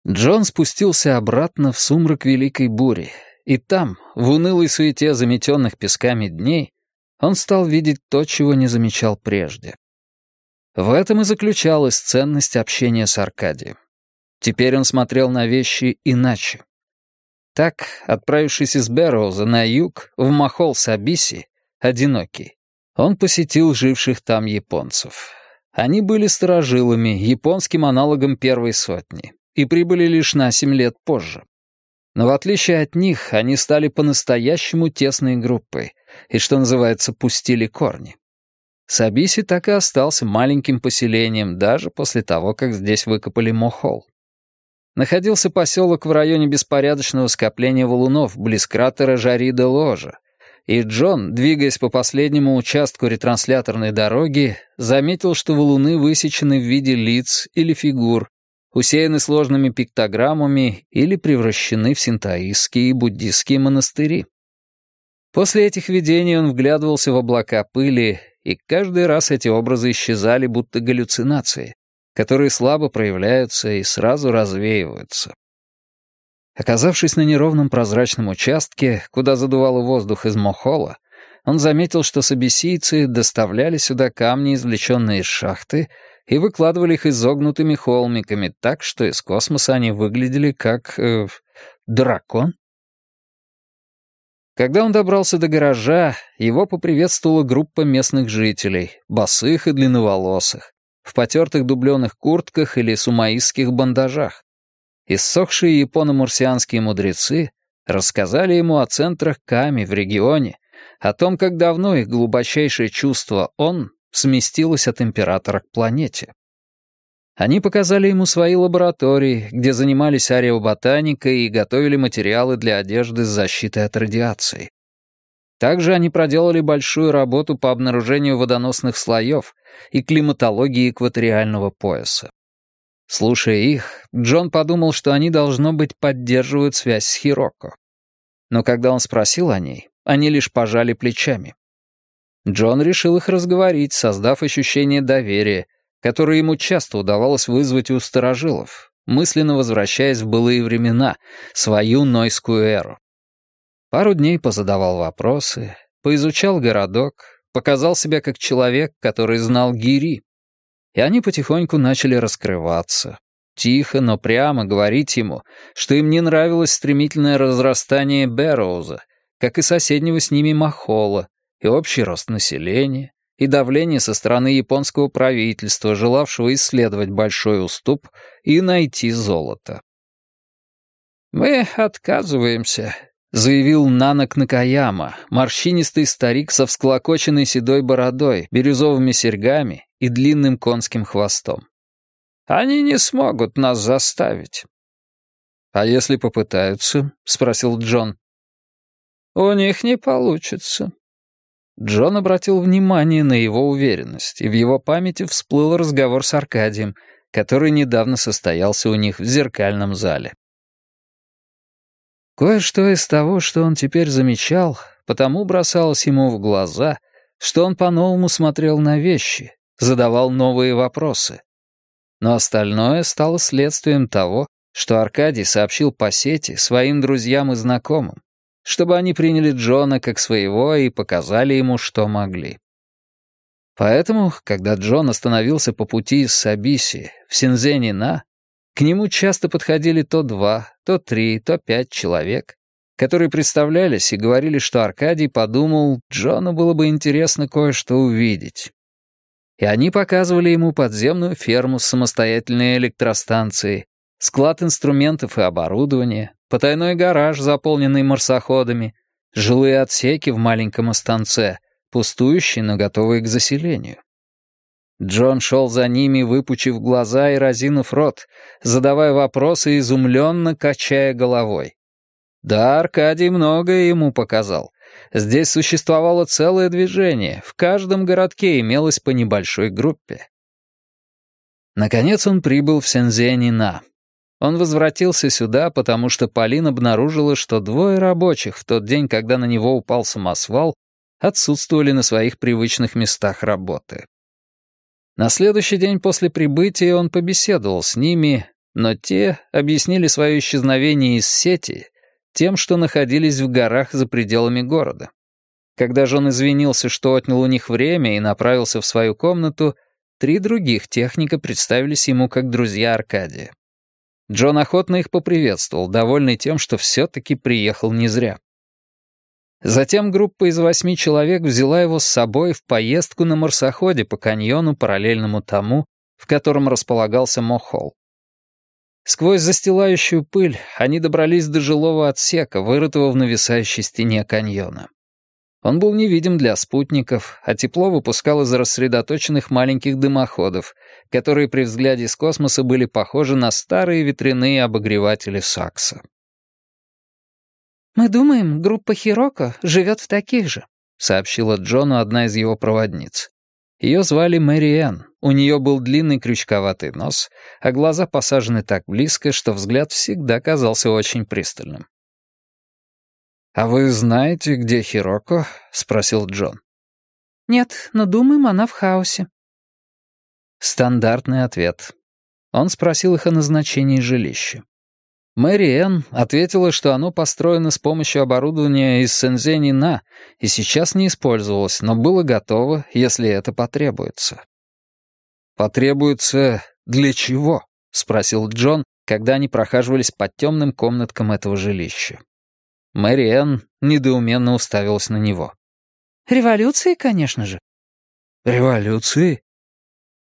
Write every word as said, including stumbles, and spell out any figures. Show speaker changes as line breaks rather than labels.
Джон спустился обратно в сумрак великой бури, и там, в унылой суете заметенных песками дней, он стал видеть то, чего не замечал прежде. В этом и заключалась ценность общения с Аркадием. Теперь он смотрел на вещи иначе. Так, отправившись из Бэрроуза на юг, в Махол-Сабиси, одинокий, он посетил живших там японцев. Они были старожилами, японским аналогом первой сотни, и прибыли лишь на семь лет позже. Но в отличие от них, они стали по-настоящему тесной группой и, что называется, пустили корни. Сабиси так и остался маленьким поселением даже после того, как здесь выкопали Мохол. Находился поселок в районе беспорядочного скопления валунов близ кратера Жари-де-Ложа, и Джон, двигаясь по последнему участку ретрансляторной дороги, заметил, что валуны высечены в виде лиц или фигур, усеяны сложными пиктограммами или превращены в синтоистские и буддистские монастыри. После этих видений он вглядывался в облака пыли, и каждый раз эти образы исчезали, будто галлюцинации, которые слабо проявляются и сразу развеиваются. Оказавшись на неровном прозрачном участке, куда задувало воздух из Мохола, он заметил, что сабисийцы доставляли сюда камни, извлеченные из шахты, и выкладывали их изогнутыми холмиками так, что из космоса они выглядели как... Э, дракон. Когда он добрался до гаража, его поприветствовала группа местных жителей, босых и длинноволосых, в потертых дубленых куртках или сумаистских бандажах. Иссохшие японо-мурсианские мудрецы рассказали ему о центрах Ками в регионе, о том, как давно их глубочайшее чувство «он» сместилось от императора к планете. Они показали ему свои лаборатории, где занимались ареоботаникой и готовили материалы для одежды с защитой от радиации. Также они проделали большую работу по обнаружению водоносных слоев и климатологии экваториального пояса. Слушая их, Джон подумал, что они, должно быть, поддерживают связь с Хироко. Но когда он спросил о ней, они лишь пожали плечами. Джон решил их разговорить, создав ощущение доверия, которое ему часто удавалось вызвать у старожилов, мысленно возвращаясь в былые времена, свою Нойскую эру. Пару дней позадавал вопросы, поизучал городок, показал себя как человек, который знал гири. И они потихоньку начали раскрываться. Тихо, но прямо говорить ему, что им не нравилось стремительное разрастание Бэрроуза, как и соседнего с ними Махола, и общий рост населения, и давление со стороны японского правительства, желавшего исследовать большой уступ и найти золото. «Мы отказываемся», — заявил Нанак Накаяма, морщинистый старик со всклокоченной седой бородой, бирюзовыми серьгами и длинным конским хвостом. «Они не смогут нас заставить». «А если попытаются?» — спросил Джон. «У них не получится». Джон обратил внимание на его уверенность, и в его памяти всплыл разговор с Аркадием, который недавно состоялся у них в зеркальном зале. Кое-что из того, что он теперь замечал, потому бросалось ему в глаза, что он по-новому смотрел на вещи, задавал новые вопросы. Но остальное стало следствием того, что Аркадий сообщил по сети своим друзьям и знакомым, чтобы они приняли Джона как своего и показали ему, что могли. Поэтому, когда Джон остановился по пути из Сабиси в Синзени-на, к нему часто подходили то два, то три, то пять человек, которые представлялись и говорили, что Аркадий подумал, Джону было бы интересно кое-что увидеть. И они показывали ему подземную ферму с самостоятельной электростанцией, склад инструментов и оборудования, потайной гараж, заполненный марсоходами, жилые отсеки в маленьком останце, пустующие, но готовые к заселению. Джон шел за ними, выпучив глаза и разинув рот, задавая вопросы и изумленно качая головой. Да, Аркадий многое ему показал. Здесь существовало целое движение, в каждом городке имелось по небольшой группе. Наконец он прибыл в Сензени-на. Он возвратился сюда, потому что Полин обнаружила, что двое рабочих в тот день, когда на него упал самосвал, отсутствовали на своих привычных местах работы. На следующий день после прибытия он побеседовал с ними, но те объяснили свое исчезновение из сети тем, что находились в горах за пределами города. Когда Джон извинился, что отнял у них время и направился в свою комнату, три других техника представились ему как друзья Аркадия. Джон охотно их поприветствовал, довольный тем, что все-таки приехал не зря. Затем группа из восьми человек взяла его с собой в поездку на марсоходе по каньону, параллельному тому, в котором располагался Мо-Холл. Сквозь застилающую пыль они добрались до жилого отсека, вырытого в нависающей стене каньона. Он был невидим для спутников, а тепло выпускал из рассредоточенных маленьких дымоходов, которые при взгляде с космоса были похожи на старые ветряные обогреватели Сакса.
«Мы думаем, группа Хироко живет в таких же», — сообщила Джону одна из его проводниц. Ее звали Мэри Энн, у нее был длинный крючковатый нос, а глаза посажены так близко, что взгляд всегда казался очень пристальным. «А вы знаете, где Хироко?» — спросил Джон. «Нет, но думаем, она в хаосе».
Стандартный ответ. Он спросил их о назначении жилища. Мэри Энн ответила, что оно построено с помощью оборудования из Сензени-На и сейчас не использовалось, но было готово, если это потребуется. «Потребуется для чего?» — спросил Джон, когда они прохаживались по темным комнаткам этого жилища. Мэри Энн недоуменно уставилась на него.
«Революции, конечно же».
«Революции?